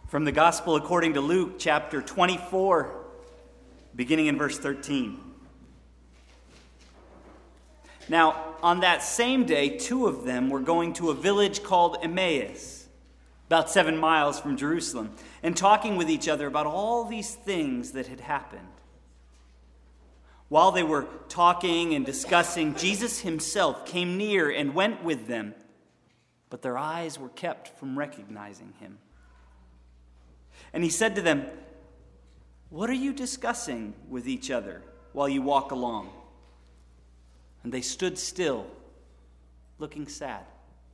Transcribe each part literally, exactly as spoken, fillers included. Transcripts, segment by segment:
From the Gospel according to Luke, chapter twenty-four, beginning in verse thirteen. Now, on that same day, two of them were going to a village called Emmaus, about seven miles from Jerusalem, and talking with each other about all these things that had happened. While they were talking and discussing, Jesus himself came near and went with them, but their eyes were kept from recognizing him. And he said to them, "What are you discussing with each other while you walk along?" And they stood still, looking sad.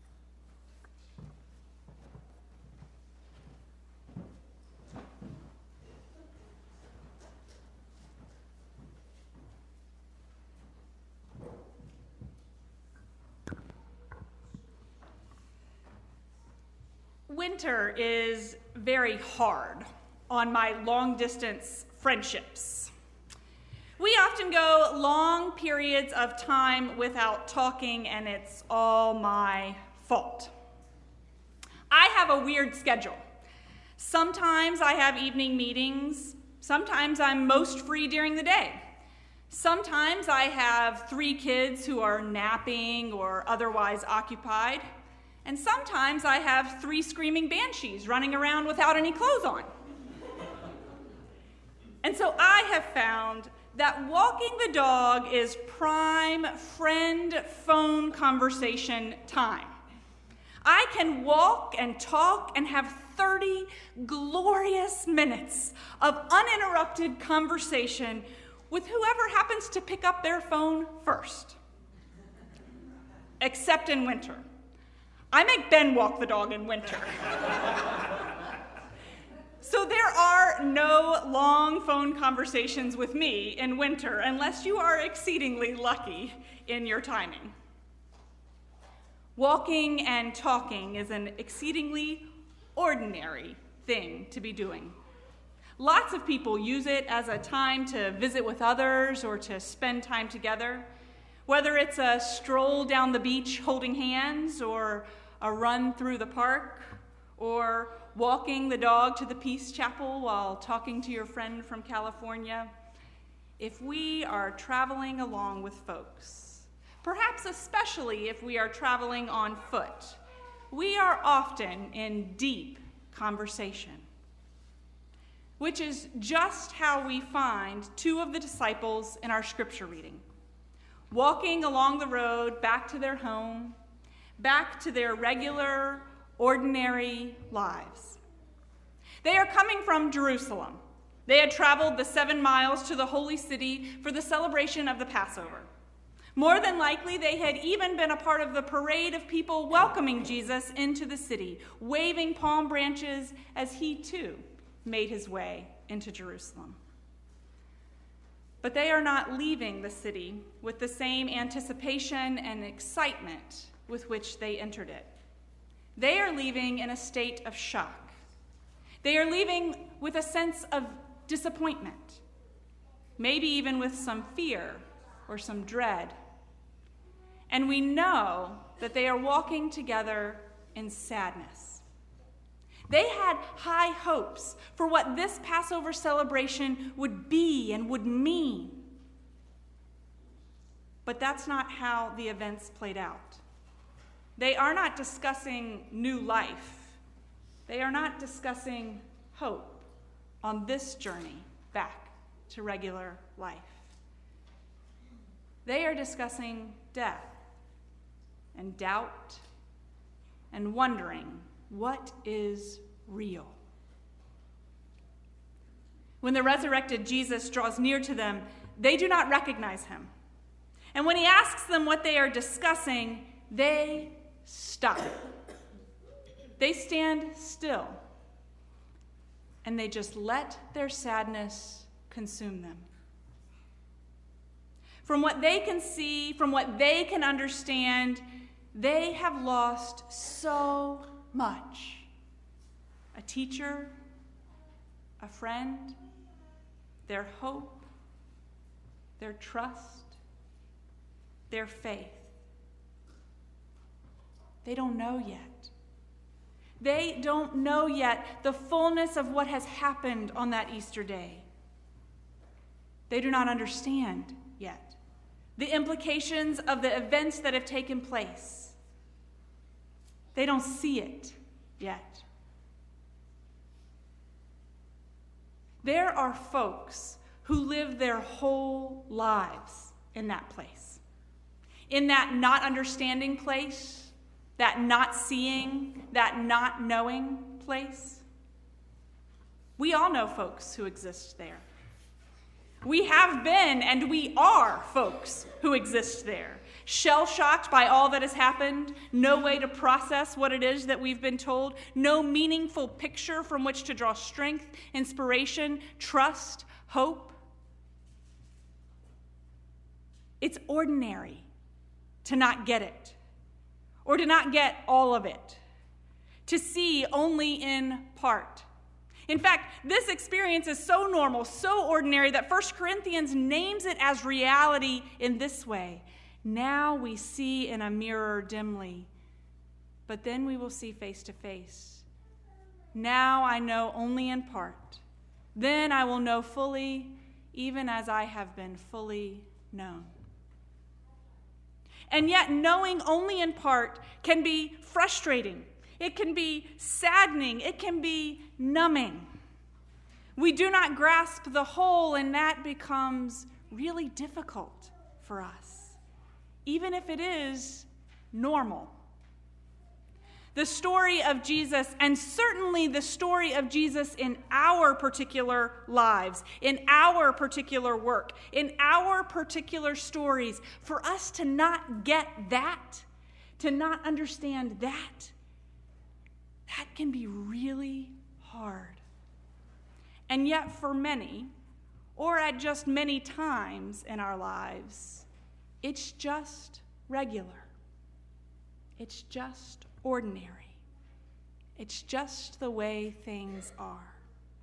Winter is very hard on my long-distance friendships. We often go long periods of time without talking, and it's all my fault. I have a weird schedule. Sometimes I have evening meetings. Sometimes I'm most free during the day. Sometimes I have three kids who are napping or otherwise occupied. And sometimes I have three screaming banshees running around without any clothes on. And so I have found that walking the dog is prime friend-phone conversation time. I can walk and talk and have thirty glorious minutes of uninterrupted conversation with whoever happens to pick up their phone first. Except in winter. I make Ben walk the dog in winter. So there are no long phone conversations with me in winter unless you are exceedingly lucky in your timing. Walking and talking is an exceedingly ordinary thing to be doing. Lots of people use it as a time to visit with others or to spend time together, whether it's a stroll down the beach holding hands or a run through the park, or walking the dog to the Peace Chapel while talking to your friend from California. If we are traveling along with folks, perhaps especially if we are traveling on foot, we are often in deep conversation, which is just how we find two of the disciples in our scripture reading, walking along the road back to their home, back to their regular, ordinary lives. They are coming from Jerusalem. They had traveled the seven miles to the holy city for the celebration of the Passover. More than likely, they had even been a part of the parade of people welcoming Jesus into the city, waving palm branches as he too made his way into Jerusalem. But they are not leaving the city with the same anticipation and excitement with which they entered it. They are leaving in a state of shock. They are leaving with a sense of disappointment, maybe even with some fear or some dread. And we know that they are walking together in sadness. They had high hopes for what this Passover celebration would be and would mean. But that's not how the events played out. They are not discussing new life. They are not discussing hope on this journey back to regular life. They are discussing death and doubt and wondering what is real. When the resurrected Jesus draws near to them, they do not recognize him. And when he asks them what they are discussing, they stop. They stand still, and they just let their sadness consume them. From what they can see, from what they can understand, they have lost so much. A teacher, a friend, their hope, their trust, their faith. They don't know yet. They don't know yet the fullness of what has happened on that Easter day. They do not understand yet the implications of the events that have taken place. They don't see it yet. There are folks who live their whole lives in that place, in that not understanding place, that not seeing, that not knowing place. We all know folks who exist there. We have been and we are folks who exist there, shell-shocked by all that has happened, no way to process what it is that we've been told, no meaningful picture from which to draw strength, inspiration, trust, hope. It's ordinary to not get it, or to not get all of it, to see only in part. In fact, this experience is so normal, so ordinary, that First Corinthians names it as reality in this way. Now we see in a mirror dimly, but then we will see face to face. Now I know only in part. Then I will know fully, even as I have been fully known. And yet, knowing only in part can be frustrating. It can be saddening. It can be numbing. We do not grasp the whole, and that becomes really difficult for us, even if it is normal. The story of Jesus, and certainly the story of Jesus in our particular lives, in our particular work, in our particular stories, for us to not get that, to not understand that, that can be really hard. And yet for many, or at just many times in our lives, it's just regular. It's just ordinary. It's just the way things are.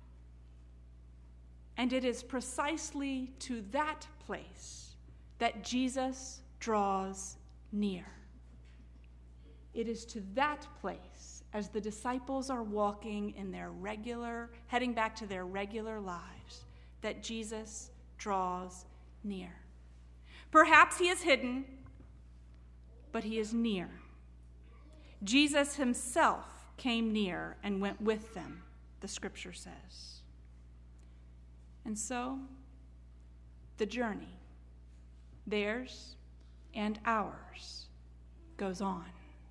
And it is precisely to that place that Jesus draws near. It is to that place, as the disciples are walking in their regular, heading back to their regular lives, that Jesus draws near. Perhaps he is hidden, but he is near. Jesus himself came near and went with them, the scripture says. And so, the journey, theirs and ours, goes on.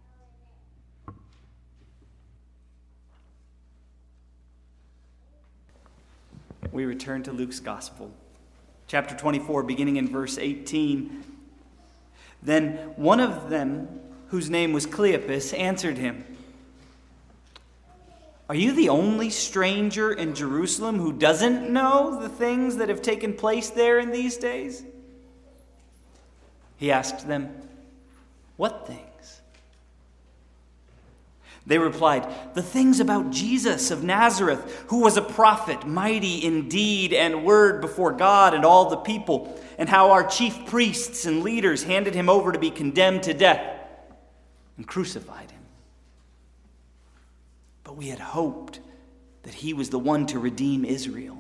We return to Luke's Gospel, chapter twenty-four, beginning in verse eighteen. Then one of them, whose name was Cleopas, answered him, "Are you the only stranger in Jerusalem who doesn't know the things that have taken place there in these days?" He asked them, "What things?" They replied, "The things about Jesus of Nazareth, who was a prophet, mighty in deed and word before God and all the people, and how our chief priests and leaders handed him over to be condemned to death and crucified him. But we had hoped that he was the one to redeem Israel.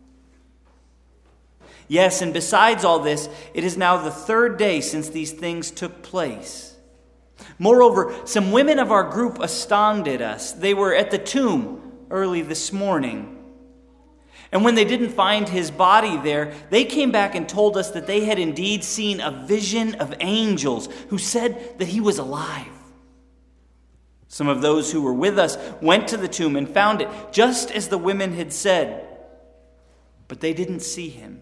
Yes, and besides all this, it is now the third day since these things took place. Moreover, some women of our group astounded us. They were at the tomb early this morning. And when they didn't find his body there, they came back and told us that they had indeed seen a vision of angels who said that he was alive. Some of those who were with us went to the tomb and found it just as the women had said, but they didn't see him."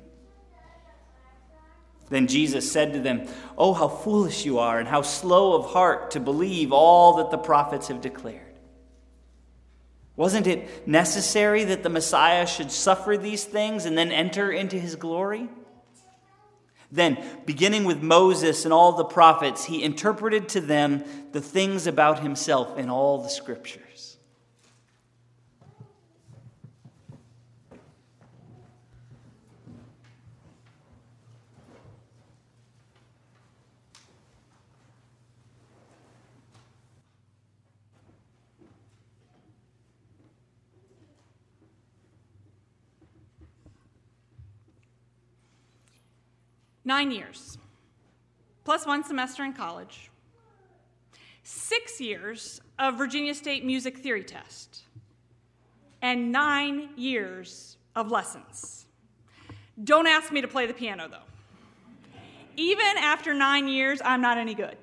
Then Jesus said to them, "Oh, how foolish you are, and how slow of heart to believe all that the prophets have declared. Wasn't it necessary that the Messiah should suffer these things and then enter into his glory?" Then, beginning with Moses and all the prophets, he interpreted to them the things about himself in all the scriptures. Nine years, plus one semester in college, six years of Virginia State music theory test, and nine years of lessons. Don't ask me to play the piano, though. Even after nine years, I'm not any good.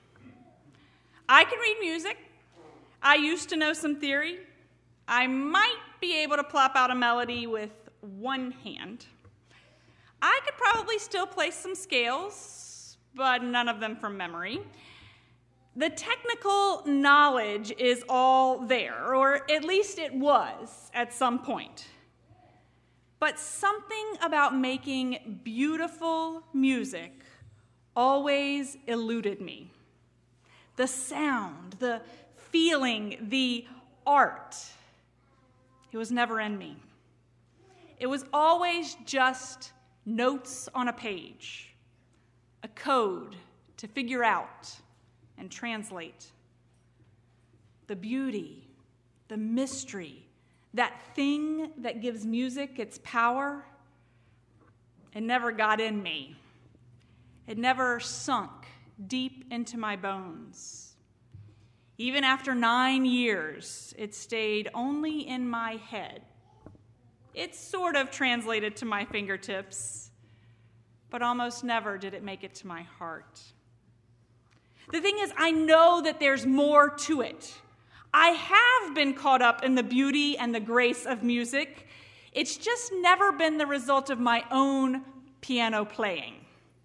I can read music. I used to know some theory. I might be able to plop out a melody with one hand. I could probably still play some scales, but none of them from memory. The technical knowledge is all there, or at least it was at some point. But something about making beautiful music always eluded me. The sound, the feeling, the art, it was never in me. It was always just notes on a page, a code to figure out and translate. The beauty, the mystery, that thing that gives music its power, it never got in me. It never sunk deep into my bones. Even after nine years, it stayed only in my head. It sort of translated to my fingertips, but almost never did it make it to my heart. The thing is, I know that there's more to it. I have been caught up in the beauty and the grace of music. It's just never been the result of my own piano playing.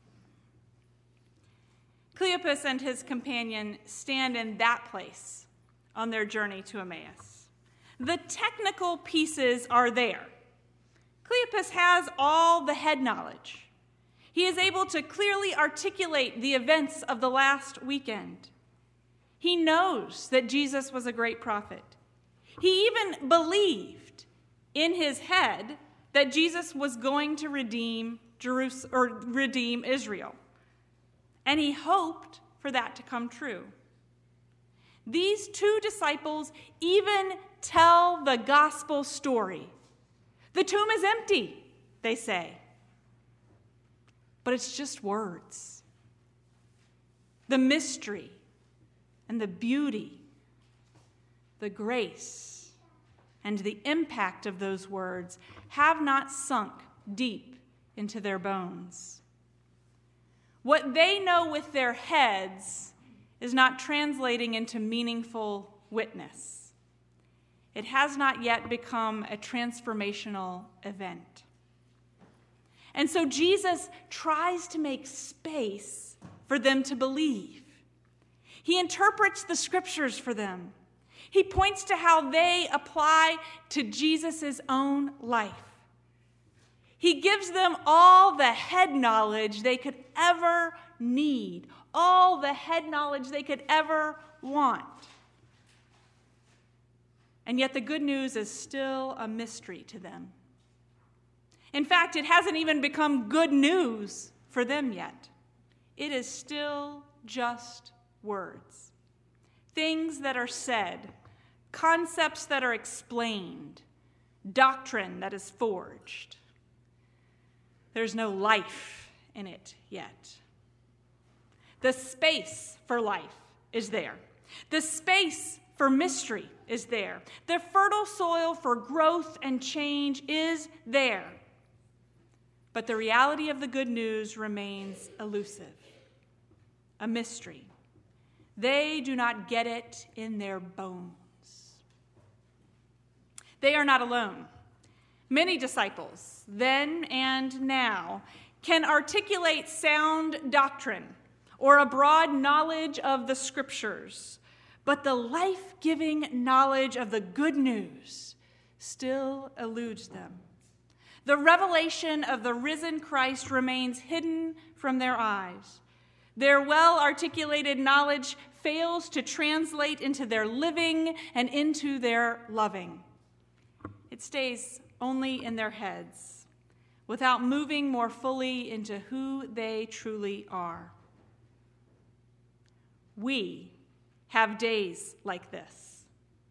Cleopas and his companion stand in that place on their journey to Emmaus. The technical pieces are there. Cleopas has all the head knowledge. He is able to clearly articulate the events of the last weekend. He knows that Jesus was a great prophet. He even believed in his head that Jesus was going to redeem Jerusalem or redeem Israel. And he hoped for that to come true. These two disciples even tell the gospel story. The tomb is empty, they say. But it's just words. The mystery and the beauty, the grace, and the impact of those words have not sunk deep into their bones. What they know with their heads is not translating into meaningful witness. It has not yet become a transformational event. And so Jesus tries to make space for them to believe. He interprets the scriptures for them. He points to how they apply to Jesus' own life. He gives them all the head knowledge they could ever need, all the head knowledge they could ever want. And yet the good news is still a mystery to them. In fact, it hasn't even become good news for them yet. It is still just words. Things that are said, concepts that are explained, doctrine that is forged. There's no life in it yet. The space for life is there. The space for mystery is there. The fertile soil for growth and change is there. But the reality of the good news remains elusive, a mystery. They do not get it in their bones. They are not alone. Many disciples, then and now, can articulate sound doctrine or a broad knowledge of the scriptures, but the life-giving knowledge of the good news still eludes them. The revelation of the risen Christ remains hidden from their eyes. Their well-articulated knowledge fails to translate into their living and into their loving. It stays only in their heads, without moving more fully into who they truly are. We have days like this,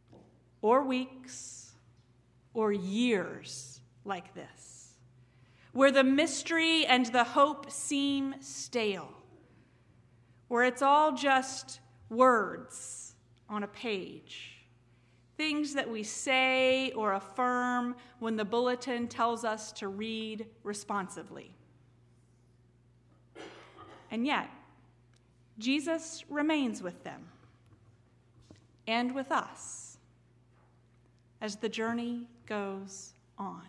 or weeks, or years like this, where the mystery and the hope seem stale, where it's all just words on a page, things that we say or affirm when the bulletin tells us to read responsively. And yet, Jesus remains with them and with us as the journey goes on.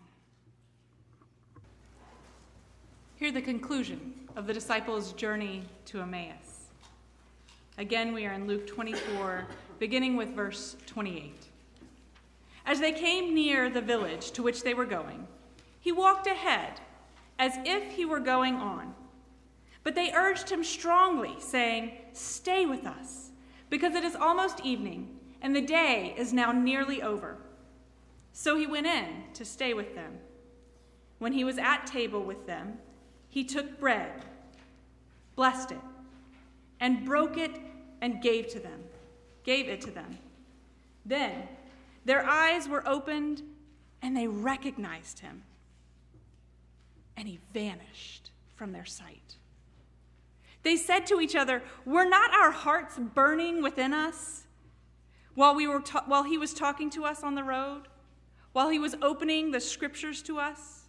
Hear the conclusion of the disciples' journey to Emmaus. Again, we are in Luke twenty-four, beginning with verse twenty-eight. As they came near the village to which they were going, he walked ahead as if he were going on. But they urged him strongly, saying, "Stay with us, because it is almost evening, and the day is now nearly over." So he went in to stay with them. When he was at table with them, he took bread, blessed it, and broke it and gave to them, gave it to them. Then their eyes were opened, and they recognized him, and he vanished from their sight. They said to each other, "Were not our hearts burning within us while we were ta- while he was talking to us on the road, while he was opening the scriptures to us?"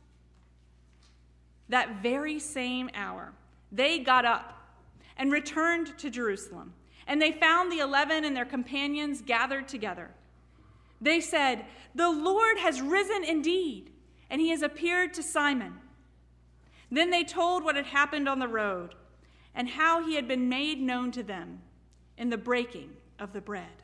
That very same hour, they got up and returned to Jerusalem, and they found the eleven and their companions gathered together. They said, "The Lord has risen indeed, and he has appeared to Simon." Then they told what had happened on the road and how he had been made known to them in the breaking of the bread.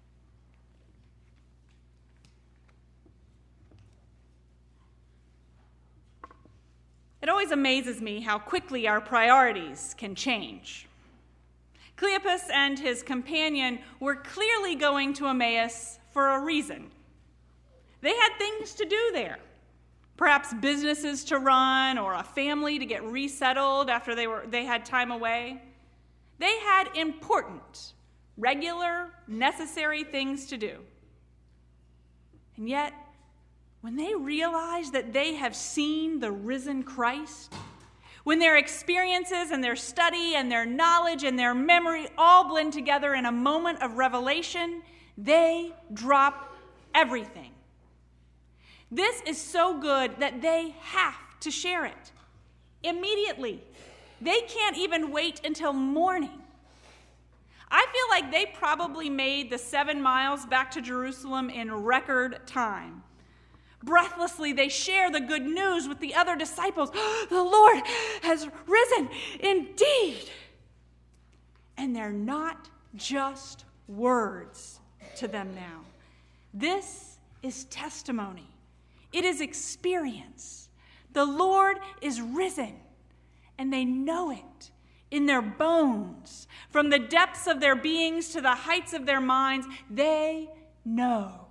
It always amazes me how quickly our priorities can change. Cleopas and his companion were clearly going to Emmaus for a reason. They had things to do there. Perhaps businesses to run or a family to get resettled after they were they had time away. They had important, regular, necessary things to do. And yet, when they realize that they have seen the risen Christ, when their experiences and their study and their knowledge and their memory all blend together in a moment of revelation, they drop everything. This is so good that they have to share it immediately. They can't even wait until morning. I feel like they probably made the seven miles back to Jerusalem in record time. Breathlessly, they share the good news with the other disciples. "The Lord has risen indeed." And they're not just words to them now. This is testimony. It is experience. The Lord is risen, and they know it in their bones. From the depths of their beings to the heights of their minds, they know.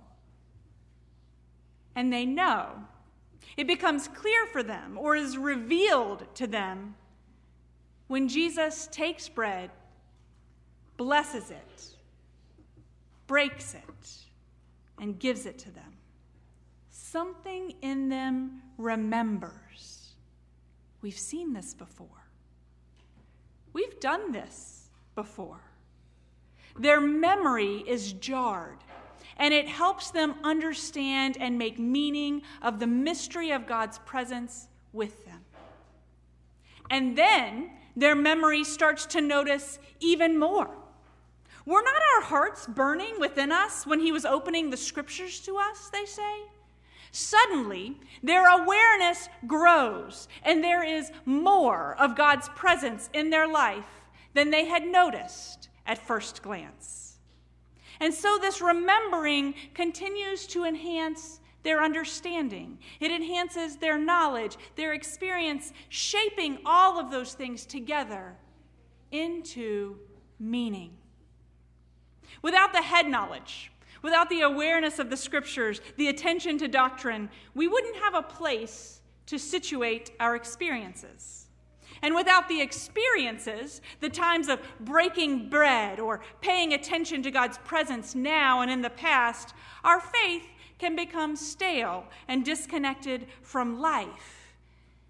And they know. It becomes clear for them, or is revealed to them, when Jesus takes bread, blesses it, breaks it, and gives it to them. Something in them remembers. We've seen this before. We've done this before. Their memory is jarred, and it helps them understand and make meaning of the mystery of God's presence with them. And then their memory starts to notice even more. Were not our hearts burning within us when he was opening the scriptures to us, they say? Suddenly, their awareness grows, and there is more of God's presence in their life than they had noticed at first glance. And so this remembering continues to enhance their understanding. It enhances their knowledge, their experience, shaping all of those things together into meaning. Without the head knowledge, without the awareness of the scriptures, the attention to doctrine, we wouldn't have a place to situate our experiences. And without the experiences, the times of breaking bread or paying attention to God's presence now and in the past, our faith can become stale and disconnected from life.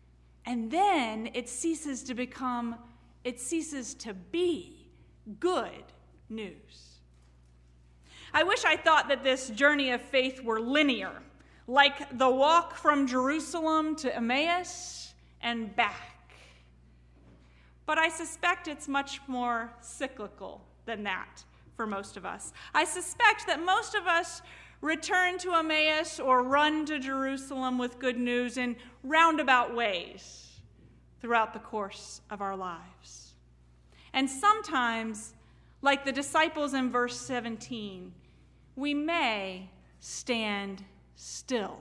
And then it ceases to become, it ceases to be good news. I wish I thought that this journey of faith were linear, like the walk from Jerusalem to Emmaus and back. But I suspect it's much more cyclical than that for most of us. I suspect that most of us return to Emmaus or run to Jerusalem with good news in roundabout ways throughout the course of our lives. And sometimes, like the disciples in verse seventeen, we may stand still.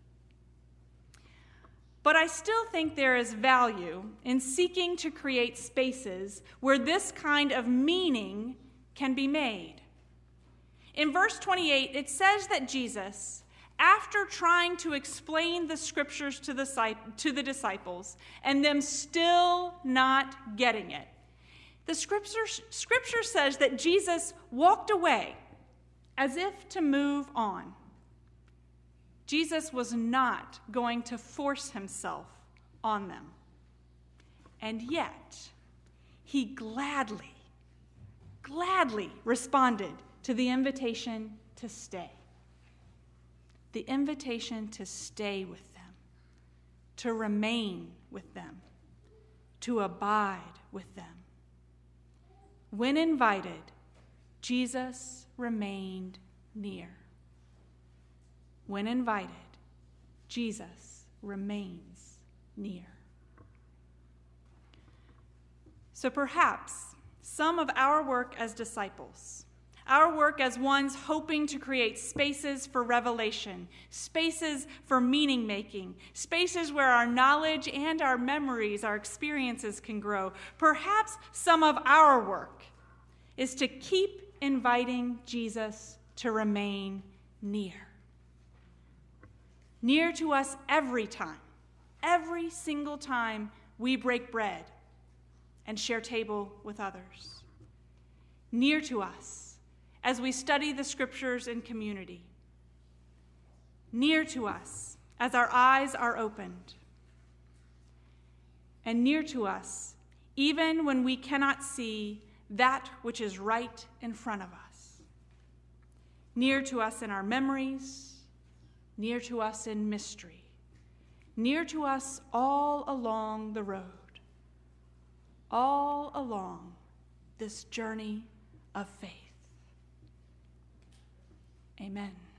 But I still think there is value in seeking to create spaces where this kind of meaning can be made. In verse twenty-eight, it says that Jesus, after trying to explain the scriptures to the, to the disciples and them still not getting it, the scripture, scripture says that Jesus walked away as if to move on. Jesus was not going to force himself on them. And yet, he gladly, gladly responded to the invitation to stay. The invitation to stay with them, to remain with them, to abide with them. When invited, Jesus remained near. When invited, Jesus remains near. So perhaps some of our work as disciples, our work as ones hoping to create spaces for revelation, spaces for meaning making, spaces where our knowledge and our memories, our experiences can grow, perhaps some of our work is to keep inviting Jesus to remain near. Near to us every time, every single time we break bread and share table with others. Near to us as we study the scriptures in community. Near to us as our eyes are opened. And near to us even when we cannot see that which is right in front of us. Near to us in our memories, near to us in mystery, near to us all along the road, all along this journey of faith. Amen.